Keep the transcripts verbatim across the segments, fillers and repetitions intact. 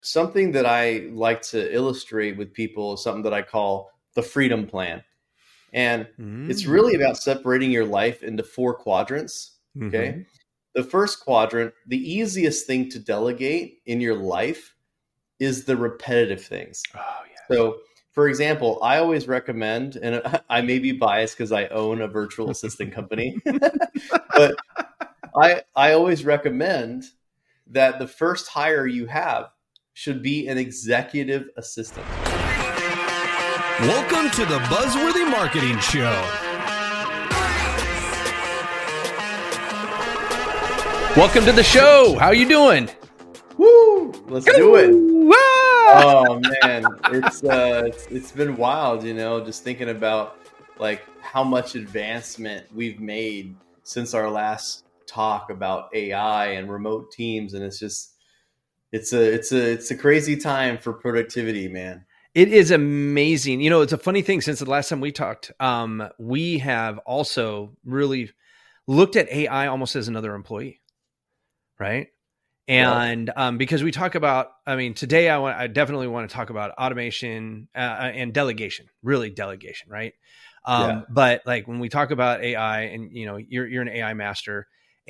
something that I like to illustrate with people is something that I call the freedom plan. And Mm. it's really about separating your life into four quadrants. Okay. Mm-hmm. The first quadrant, the easiest thing to delegate in your life is the repetitive things. Oh, yes. So, for example, I always recommend, and I may be biased because I own a virtual assistant company, but I, I always recommend that the first hire you have should be an executive assistant. Welcome to the Buzzworthy Marketing Show. Welcome to the show. How you doing? Woo! Let's do it. Ah! Oh man, it's uh, it's, it's been wild, you know, just thinking about like how much advancement we've made since our last talk about A I and remote teams, and it's just it's a it's a it's a crazy time for productivity, man. It is amazing. You know, it's a funny thing. Since the last time we talked, um, we have also really looked at A I almost as another employee, right? And um, because we talk about, I mean, today I want, I definitely want to talk about automation uh, and delegation, really delegation, right? Um, Yeah. But like when we talk about A I, and you know, you're you're an A I master,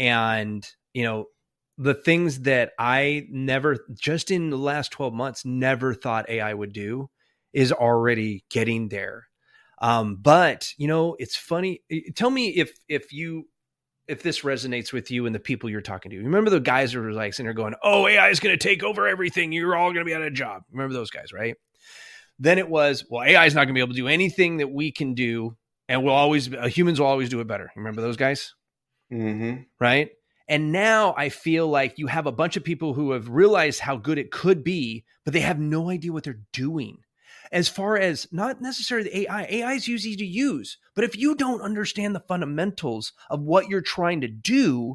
and you know, the things that I never, just in the last twelve months, never thought A I would do is already getting there. Um, but you know, it's funny. Tell me if if you. if this resonates with you and the people you're talking to. Remember the guys who were like sitting there going, oh, A I is going to take over everything. You're all going to be out of a job. Remember those guys, right? Then it was, well, A I is not going to be able to do anything that we can do. And we'll always, uh, humans will always do it better. Remember those guys? Mm-hmm. Right? And now I feel like you have a bunch of people who have realized how good it could be, but they have no idea what they're doing. As far as not necessarily the A I, A I is easy to use, but if you don't understand the fundamentals of what you're trying to do,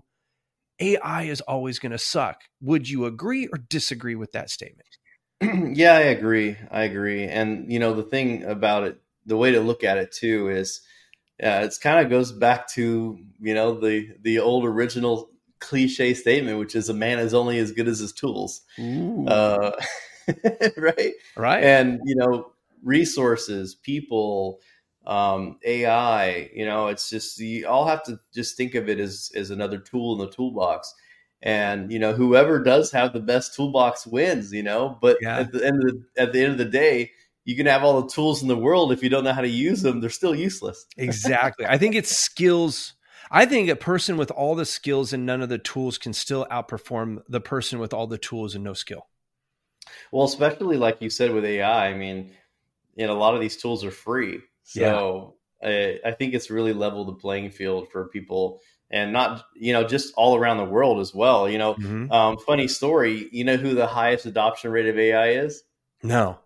A I is always going to suck. Would you agree or disagree with that statement? Yeah, I agree. I agree. And, you know, the thing about it, the way to look at it too is uh, it's kind of goes back to, you know, the, the old original cliche statement, which is a man is only as good as his tools. Uh, right. Right. And, you know, resources, people, um, A I, you know, it's just, you all have to just think of it as, as another tool in the toolbox. And, you know, whoever does have the best toolbox wins, you know, but Yeah. at the end of the, at the end of the day, you can have all the tools in the world. If you don't know how to use them, they're still useless. Exactly. I think it's skills. I think a person with all the skills and none of the tools can still outperform the person with all the tools and no skill. Well, especially like you said with A I, I mean, you know, a lot of these tools are free. So I, I think it's really leveled the playing field for people, and not, you know, just all around the world as well. You know, Mm-hmm. um, funny story, you know who the highest adoption rate of A I is? No.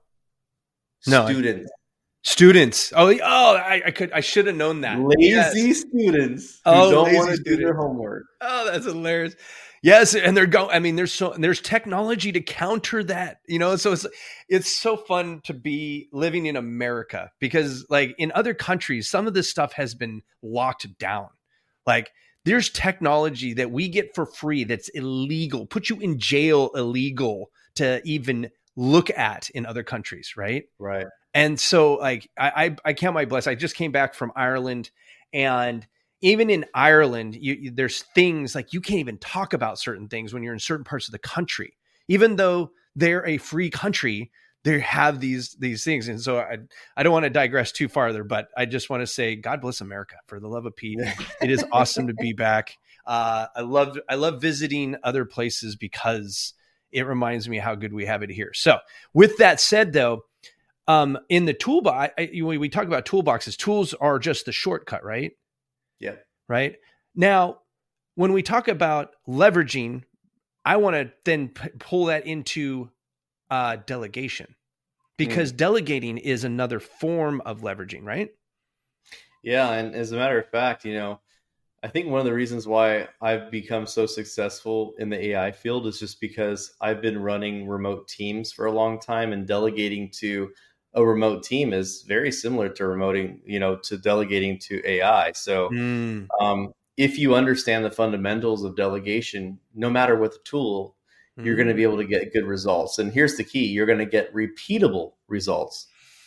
No. Students. Students. Oh, oh, I, I could, I should have known that. Lazy Yes. students who Oh, don't lazy want to do students. their homework. Oh, that's hilarious. Yes, and they're going. I mean, there's so there's technology to counter that, you know. So it's it's so fun to be living in America, because, like, in other countries, some of this stuff has been locked down. Like, there's technology that we get for free that's illegal, put you in jail, illegal to even look at in other countries, right? Right. And so, like, I I, I count my blessings. I just came back from Ireland, and even in Ireland, you, you, there's things like you can't even talk about certain things when you're in certain parts of the country, even though they're a free country. They have these these things, and so I I don't want to digress too farther, but I just want to say, God bless America, for the love of Pete. It is awesome to be back. Uh, I love I love visiting other places because it reminds me how good we have it here. So, with that said, though, um, in the toolbox, I, I, we talk about toolboxes. Tools are just the shortcut, right? Yeah. Right. Now, when we talk about leveraging, I want to then p- pull that into uh, delegation, because mm. delegating is another form of leveraging, right? Yeah. And as a matter of fact, you know, I think one of the reasons why I've become so successful in the A I field is just because I've been running remote teams for a long time, and delegating to a remote team is very similar to remoting, you know, to delegating to A I. So Mm. um, if you understand the fundamentals of delegation, no matter what the tool, you're going to be able to get good results. And here's the key: you're going to get repeatable results.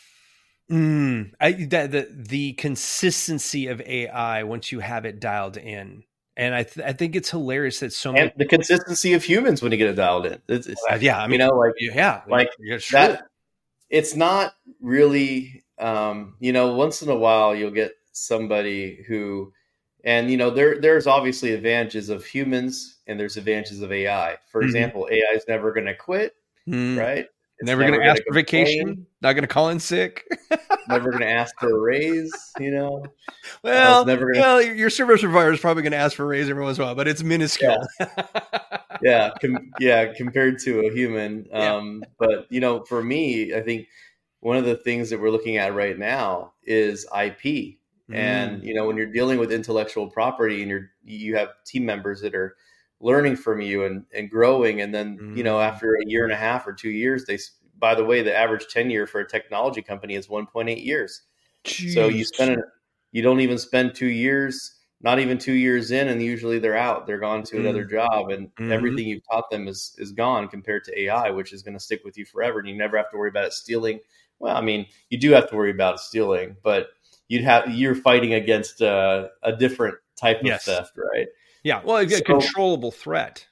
Mm, I, the, the the consistency of A I once you have it dialed in, and I th- I think it's hilarious that so many And the consistency of humans when you get it dialed in. It's, it's, uh, yeah, I mean, you know, like yeah, like yeah, that. It's not really, um, you know, once in a while you'll get somebody who, and you know, there there's obviously advantages of humans and there's advantages of A I. For mm-hmm. example, A I is never going to quit, mm. right? It's never, never going to ask for vacation. Not going to call in sick. Never going to ask for a raise. You know. Well, uh, never gonna... well, your service provider is probably going to ask for a raise every once in a while, but it's minuscule. Yeah, yeah, com- yeah, compared to a human. Um, yeah. But you know, for me, I think one of the things that we're looking at right now is I P. Mm. And you know, when you're dealing with intellectual property, and you're you have team members that are learning from you and, and growing. And then, mm. you know, after a year and a half or two years, they, by the way, the average tenure for a technology company is one point eight years. Jeez. So you spend, you don't even spend two years, not even two years in, and usually they're out, they're gone to mm. another job, and mm-hmm. everything you've taught them is, is gone compared to A I, which is going to stick with you forever. And you never have to worry about it stealing. Well, I mean, you do have to worry about it stealing, but you'd have, you're fighting against uh, a different type of yes. theft, right? Yeah, well, a so, controllable threat.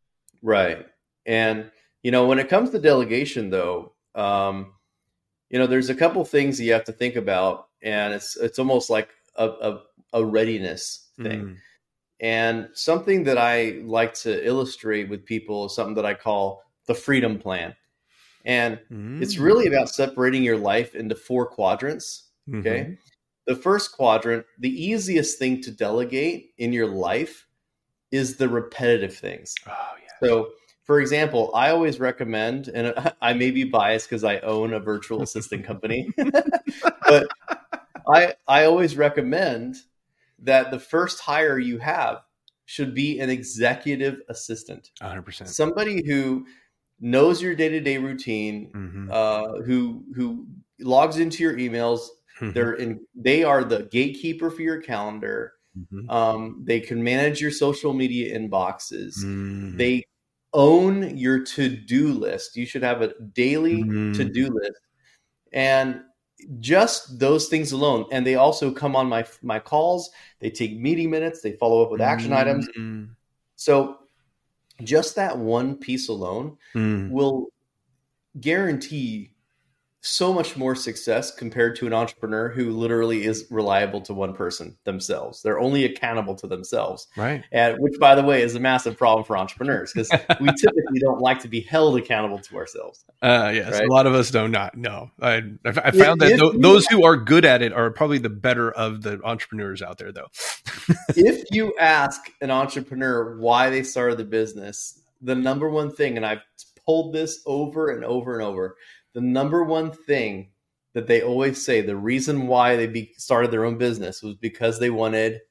Right. And, you know, when it comes to delegation, though, um, you know, there's a couple things that you have to think about, and it's it's almost like a, a, a readiness thing. Mm. And something that I like to illustrate with people is something that I call the freedom plan. And mm. it's really about separating your life into four quadrants, okay? Mm-hmm. The first quadrant, the easiest thing to delegate in your life is the repetitive things. Oh, yeah. So, for example, I always recommend, and I may be biased because I own a virtual assistant company, but I I always recommend that the first hire you have should be an executive assistant. one hundred percent. Somebody who knows your day-to-day routine, mm-hmm. uh, who who logs into your emails. Mm-hmm. They're in. They are the gatekeeper for your calendar. Mm-hmm. Um, they can manage your social media inboxes. Mm-hmm. They own your to-do list. You should have a daily mm-hmm. to-do list, and just those things alone. And they also come on my my calls. They take meeting minutes. They follow up with action mm-hmm. items. So just that one piece alone mm-hmm. will guarantee so much more success compared to an entrepreneur who literally is reliable to one person themselves. They're only accountable to themselves. Right. And which, by the way, is a massive problem for entrepreneurs because we typically don't like to be held accountable to ourselves. Uh, yes. Right? A lot of us do not. No, I, I found if, that if th- those who are good at it are probably the better of the entrepreneurs out there, though. If you ask an entrepreneur why they started the business, the number one thing, and I've pulled this over and over and over, the number one thing that they always say, the reason why they be, started their own business was because they wanted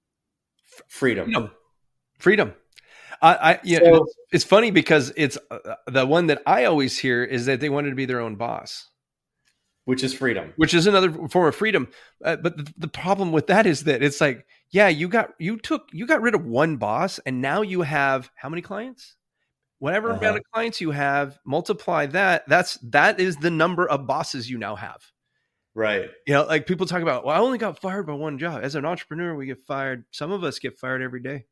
f- freedom. Freedom. Freedom. I, I you so, know, it's, it's funny because it's uh, the one that I always hear is that they wanted to be their own boss, which is freedom, which is another form of freedom. Uh, but the, the problem with that is that it's like, yeah, you got you took you got rid of one boss, and now you have how many clients? Whatever uh-huh. amount of clients you have, multiply that. That's that is the number of bosses you now have. Right. You know, like people talk about, well, I only got fired by one job. As an entrepreneur, we get fired. Some of us get fired every day.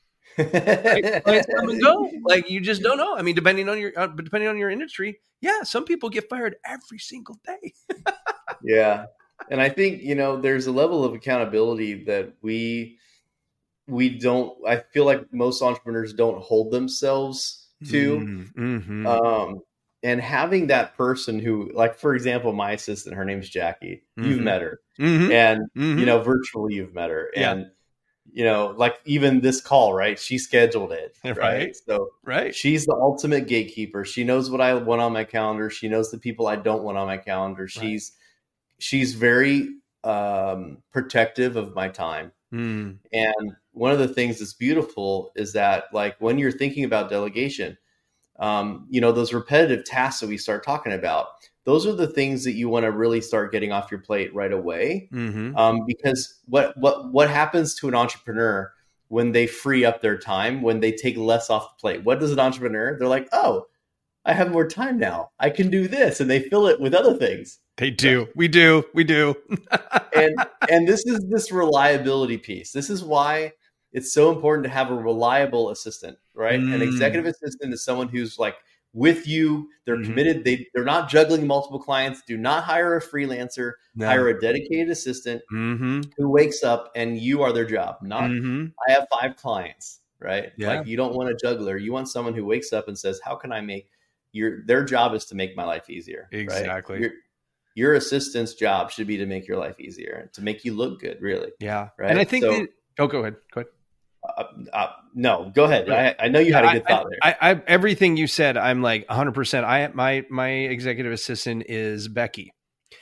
Like, clients come and go. Like you just don't know. I mean, depending on your uh, depending on your industry, yeah, some people get fired every single day. Yeah, and I think you know there's a level of accountability that we we don't. I feel like most entrepreneurs don't hold themselves to, mm-hmm. um, and having that person who, like, for example, my assistant, her name's Jackie. Mm-hmm. You've met her, mm-hmm. and mm-hmm. you know, virtually you've met her, yeah. and you know, like even this call, right? She scheduled it, right? right? So, right, she's the ultimate gatekeeper. She knows what I want on my calendar. She knows the people I don't want on my calendar. She's right. she's very um, protective of my time, mm. and one of the things that's beautiful is that, like, when you're thinking about delegation, um, you know, those repetitive tasks that we start talking about, those are the things that you want to really start getting off your plate right away. Mm-hmm. Um, because what, what, what happens to an entrepreneur when they free up their time, when they take less off the plate. What does an entrepreneur? They're like, oh, I have more time now. I can do this. And they fill it with other things. They do. We do. We do. and and this is this reliability piece. This is why it's so important to have a reliable assistant, right? Mm. An executive assistant is someone who's like with you. They're mm-hmm. committed. They, they're not juggling multiple clients. Do not hire a freelancer. No. Hire a dedicated assistant mm-hmm. who wakes up and you are their job. Not, mm-hmm. I have five clients, right? Yeah. Like you don't want a juggler. You want someone who wakes up and says, how can I make your, their job is to make my life easier. Exactly. Right? Your, your assistant's job should be to make your life easier, to make you look good, really. Yeah. Right. And I think, so, that, oh, go ahead. Go ahead. Uh, uh, no, go ahead. I, I know you had a good I, thought there. I, I, everything you said, I'm like one hundred percent. I my my executive assistant is Becky,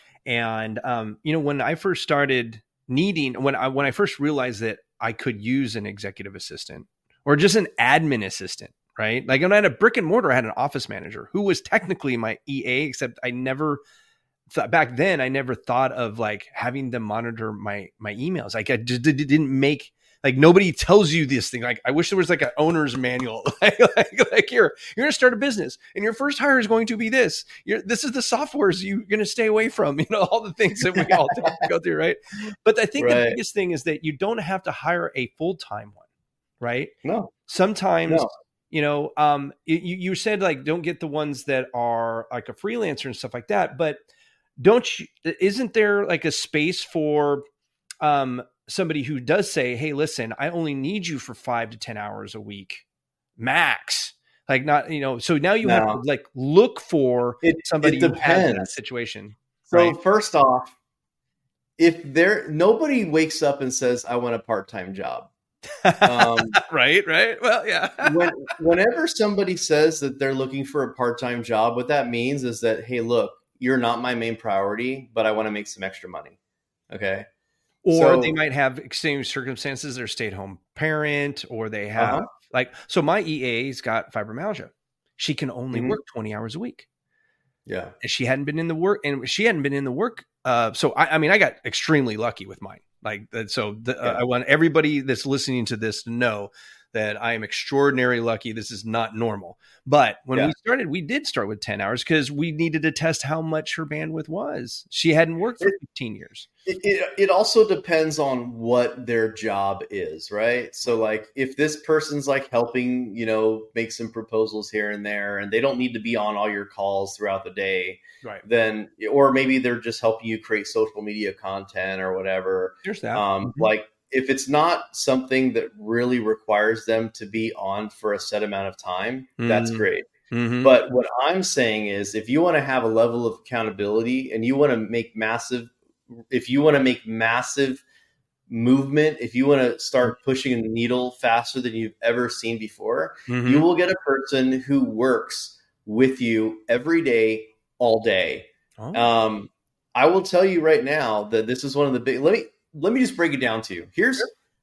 and um, you know, when I first started needing, when I when I first realized that I could use an executive assistant or just an admin assistant, right? Like when I had a brick and mortar, I had an office manager who was technically my E A, except I never. Thought, back then, I never thought of like having them monitor my my emails. Like I just it didn't make. Like nobody tells you this thing. Like I wish there was like an owner's manual. like, like, like here, you're going to start a business, and your first hire is going to be this. You're, this is the softwares you're going to stay away from. You know, all the things that we all go through, right? But I think right. the biggest thing is that you don't have to hire a full time one, right? No. Sometimes, no. you know, um, you you said like don't get the ones that are like a freelancer and stuff like that. But don't you? Isn't there like a space for um? somebody who does say, hey, listen, I only need you for five to ten hours a week max. Like not, you know, so now you no. have to like look for it, somebody it who has that situation. So right? First off, if there, nobody wakes up and says, I want a part-time job. Um, right. Right. Well, yeah. when, whenever somebody says that they're looking for a part-time job, what that means is that, hey, look, you're not my main priority, but I want to make some extra money. Okay. Or so, they might have extreme circumstances. They're stay-at-home parent, or they have uh-huh. like, so my E A's got fibromyalgia. She can only mm-hmm. work twenty hours a week. Yeah. And she hadn't been in the work and she hadn't been in the work. Uh, so I, I mean, I got extremely lucky with mine. Like that. So the, yeah. uh, I want everybody that's listening to this to know that I am extraordinarily lucky. This is not normal. But when yeah. we started, we did start with ten hours because we needed to test how much her bandwidth was. She hadn't worked for fifteen years. It, it, it also depends on what their job is, right? So like if this person's like helping, you know, make some proposals here and there, and they don't need to be on all your calls throughout the day, right? Then, or maybe they're just helping you create social media content or whatever. There's that. Um, mm-hmm. Like, if it's not something that really requires them to be on for a set amount of time, mm-hmm. that's great. Mm-hmm. But what I'm saying is if you want to have a level of accountability and you want to make massive, if you want to make massive movement, if you want to start pushing the needle faster than you've ever seen before, mm-hmm. you will get a person who works with you every day, all day. Oh. Um, I will tell you right now that this is one of the big, let me, Let me just break it down to you. Here's,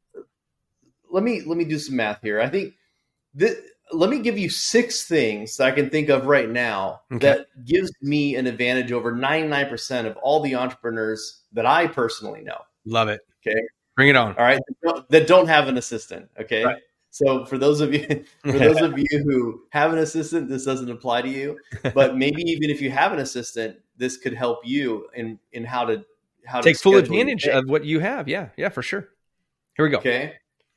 let me let me do some math here. I think that let me give you six things that I can think of right now okay. that gives me an advantage over ninety-nine percent of all the entrepreneurs that I personally know. Love it. Okay, bring it on. All right, that don't have an assistant. Okay, right. So for those of you, for those of you who have an assistant, this doesn't apply to you. But maybe even if you have an assistant, this could help you in in how to. How take full advantage of what you have. Yeah. Yeah, for sure. Here we go. Okay.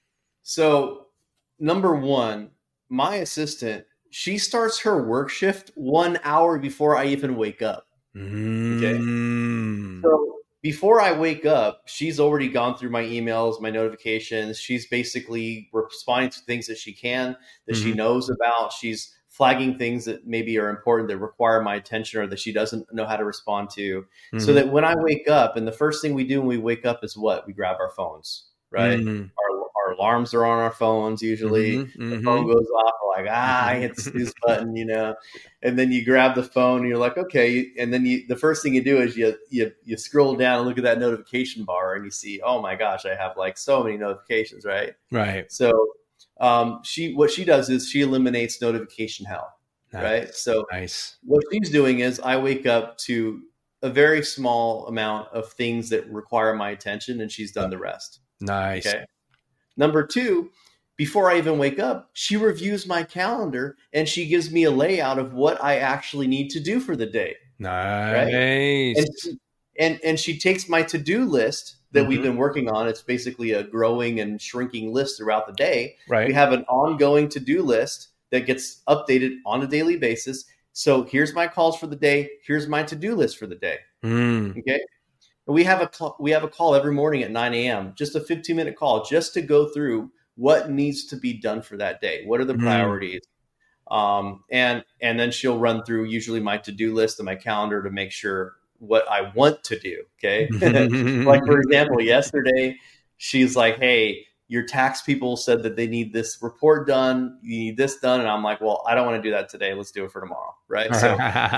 So number one, my assistant, she starts her work shift one hour before I even wake up. Mm. Okay. So before I wake up, she's already gone through my emails, my notifications. She's basically responding to things that she can, that mm-hmm. she knows about. She's flagging things that maybe are important that require my attention or that she doesn't know how to respond to. Mm-hmm. So that when I wake up, and the first thing we do when we wake up is what? We grab our phones, right? Mm-hmm. Our, our alarms are on our phones usually. Mm-hmm. The phone goes off, we're like, ah, I hit the snooze button, you know? And then you grab the phone and you're like, okay. And then you, the first thing you do is you, you, you scroll down and look at that notification bar and you see, oh my gosh, I have like so many notifications, right? Right. So Um, she, what she does is she eliminates notification hell, nice. Right? So nice. What she's doing is I wake up to a very small amount of things that require my attention and she's done the rest. Nice. Okay. Number two, before I even wake up, she reviews my calendar and she gives me a layout of what I actually need to do for the day. Nice. Right? And, she, and, and she takes my to-do list that mm-hmm. we've been working on. It's basically a growing and shrinking list throughout the day. Right. We have an ongoing to-do list that gets updated on a daily basis. So here's my calls for the day. Here's my to-do list for the day. Mm. Okay. And we have a cl- we have a call every morning at nine a.m., just a fifteen minute call just to go through what needs to be done for that day. What are the priorities? Mm. Um, and, and then she'll run through usually my to-do list and my calendar to make sure what I want to do. Okay. Like for example, yesterday, she's like, hey, your tax people said that they need this report done. You need this done. And I'm like, well, I don't want to do that today. Let's do it for tomorrow. Right. So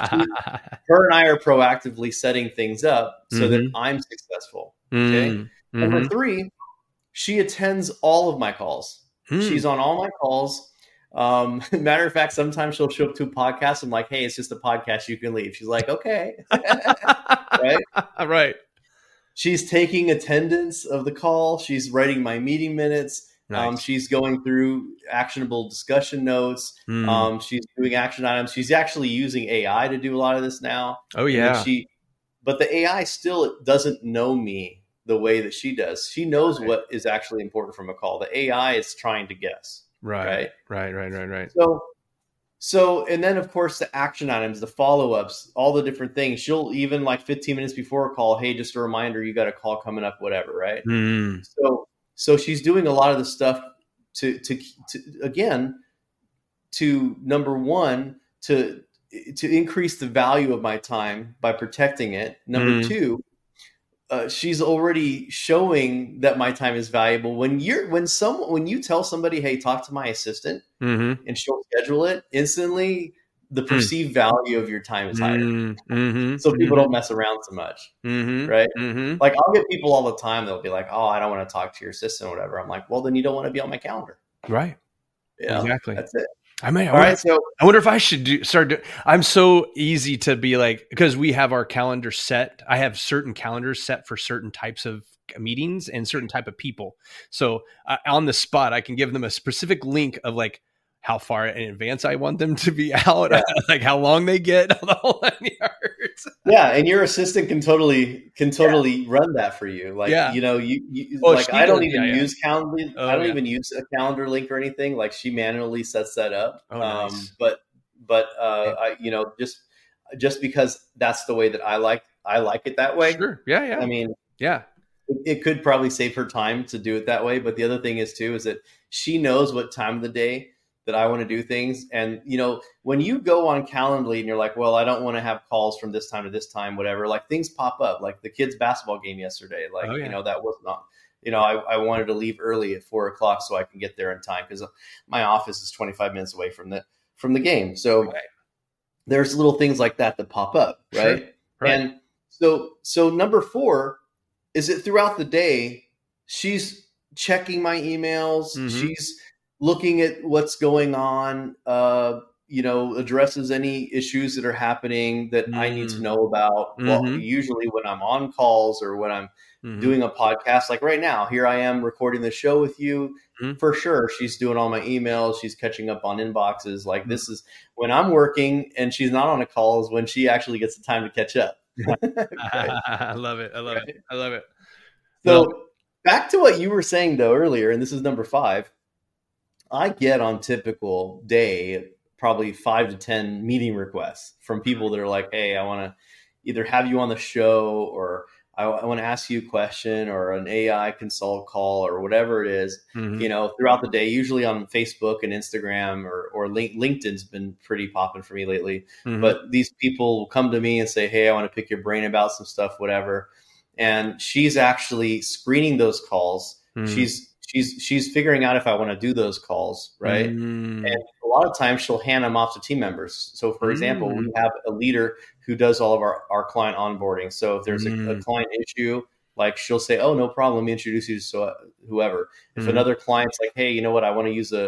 her and I are proactively setting things up so mm-hmm. that I'm successful. Okay. Mm-hmm. Number three, she attends all of my calls. Mm. She's on all my calls. Um, matter of fact, sometimes she'll show up to a podcast. I'm like, hey, it's just a podcast. You can leave. She's like, okay. Right. Right. She's taking attendance of the call. She's writing my meeting minutes. Nice. Um, she's going through actionable discussion notes. Mm. Um, she's doing action items. She's actually using A I to do a lot of this now. Oh yeah. She, but the A I still doesn't know me the way that she does. She knows right. what is actually important from a call. The A I is trying to guess. Right. Right. Right. Right. Right. Right. So, so, and then of course the action items, the follow-ups, all the different things. She'll even like fifteen minutes before a call, hey, just a reminder, you got a call coming up, whatever. Right. Mm. So, so she's doing a lot of the stuff to, to, to, again, to number one, to, to increase the value of my time by protecting it. Number mm. two, Uh, she's already showing that my time is valuable. When you're, when someone, when you tell somebody, hey, talk to my assistant mm-hmm. and she'll schedule it instantly, the perceived mm. value of your time is higher. Mm-hmm. So people mm-hmm. don't mess around so much. Mm-hmm. Right. Mm-hmm. Like I'll get people all the time. They'll be like, oh, I don't want to talk to your assistant or whatever. I'm like, well, then you don't want to be on my calendar. Right. Yeah, exactly. That's it. I mean, I all wonder, right. So I wonder if I should do start. Do, I'm so easy to be like, because we have our calendar set. I have certain calendars set for certain types of meetings and certain type of people. So uh, on the spot, I can give them a specific link of like how far in advance I want them to be out, yeah. like how long they get, the whole nine yards. Yeah, and your assistant can totally can totally yeah. run that for you. Like yeah. you know, you, you oh, like I don't even yeah, use yeah. calendar. Oh, I don't yeah. even use a calendar link or anything. Like she manually sets that up. Oh, nice. Um, but but uh, yeah. I you know just just because that's the way that I like I like it that way. Sure. Yeah. Yeah. I mean, yeah. It, it could probably save her time to do it that way. But the other thing is too is that she knows what time of the day that I want to do things. And, you know, when you go on Calendly and you're like, well, I don't want to have calls from this time to this time, whatever, like things pop up, like the kids' basketball game yesterday. Like, oh, yeah. you know, that was not, you know, I, I wanted to leave early at four o'clock so I can get there in time because my office is twenty-five minutes away from the, from the game. So right. there's little things like that that pop up. Right. Sure. Right. And so, so number four is that throughout the day, she's checking my emails. Mm-hmm. She's looking at what's going on, uh, you know, addresses any issues that are happening that mm-hmm. I need to know about. Mm-hmm. Well, usually when I'm on calls or when I'm mm-hmm. doing a podcast, like right now, here I am recording the show with you. Mm-hmm. For sure, she's doing all my emails. She's catching up on inboxes. Like mm-hmm. this is when I'm working and she's not on a call is when she actually gets the time to catch up. I love it. I love right. it. I love it. So well, back to what you were saying though earlier, and this is number five. I get on typical day probably five to ten meeting requests from people that are like, hey, I want to either have you on the show or I, I want to ask you a question or an A I consult call or whatever it is, mm-hmm. you know, throughout the day, usually on Facebook and Instagram or, or link, LinkedIn's been pretty popping for me lately. Mm-hmm. But these people will come to me and say, hey, I want to pick your brain about some stuff, whatever. And she's actually screening those calls. Mm-hmm. She's She's she's figuring out if I want to do those calls, right? Mm. And a lot of times she'll hand them off to team members. So, for example, mm. we have a leader who does all of our, our client onboarding. So if there's mm. a, a client issue, like she'll say, oh, no problem, let me introduce you to so, whoever. If mm. another client's like, hey, you know what, I want to use a,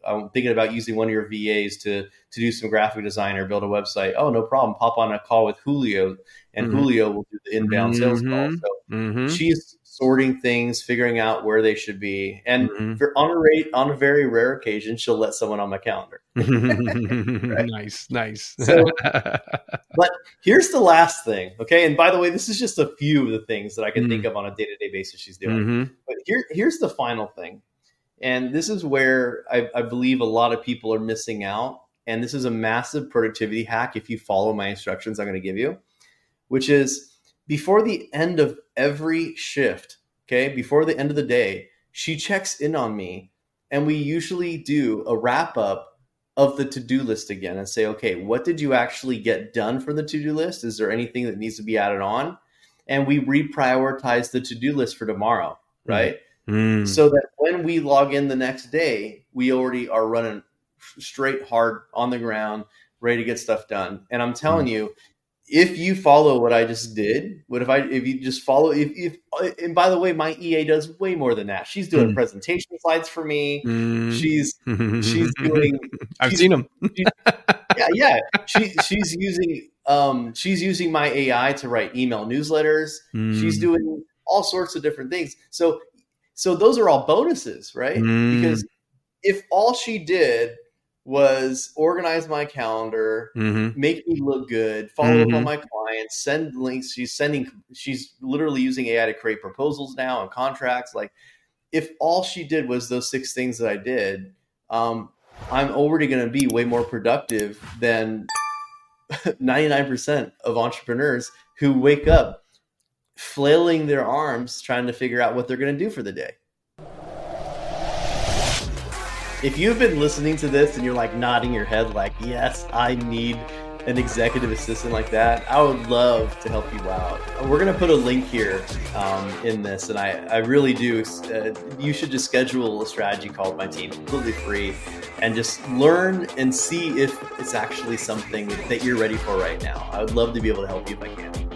I'm thinking about using one of your V As to to do some graphic design or build a website. Oh, no problem. Pop on a call with Julio, and mm-hmm. Julio will do the inbound mm-hmm. sales call. So mm-hmm. she's sorting things, figuring out where they should be. And mm-hmm. for, on a rate, on a very rare occasion, she'll let someone on my calendar. Right? Nice, nice. So, but here's the last thing. Okay. And by the way, this is just a few of the things that I can mm-hmm. think of on a day-to-day basis she's doing. Mm-hmm. But here, here's the final thing. And this is where I, I believe a lot of people are missing out. And this is a massive productivity hack if you follow my instructions I'm going to give you, which is before the end of every shift, okay, before the end of the day, she checks in on me, and we usually do a wrap up of the to-do list again and say, okay, what did you actually get done for the to-do list? Is there anything that needs to be added on? And we reprioritize the to-do list for tomorrow, right? Mm. So that when we log in the next day, we already are running straight hard on the ground, ready to get stuff done. And I'm telling mm. you, if you follow what I just did, what if I, if you just follow, if, if, and by the way, my E A does way more than that. She's doing mm. presentation slides for me. Mm. She's, she's doing, I've she's, seen them. she's, yeah. Yeah. She, she's using, um, she's using my A I to write email newsletters. Mm. She's doing all sorts of different things. So, so those are all bonuses, right? Mm. Because if all she did was organize my calendar, mm-hmm. make me look good, follow mm-hmm. up on my clients, send links. She's sending, she's literally using A I to create proposals now and contracts. Like, if all she did was those six things that I did, um, I'm already going to be way more productive than ninety-nine percent of entrepreneurs who wake up flailing their arms trying to figure out what they're going to do for the day. If you've been listening to this and you're like nodding your head like, yes, I need an executive assistant like that, I would love to help you out. We're going to put a link here um, in this. And I, I really do. Uh, you should just schedule a strategy call with my team, completely free, and just learn and see if it's actually something that you're ready for right now. I would love to be able to help you if I can.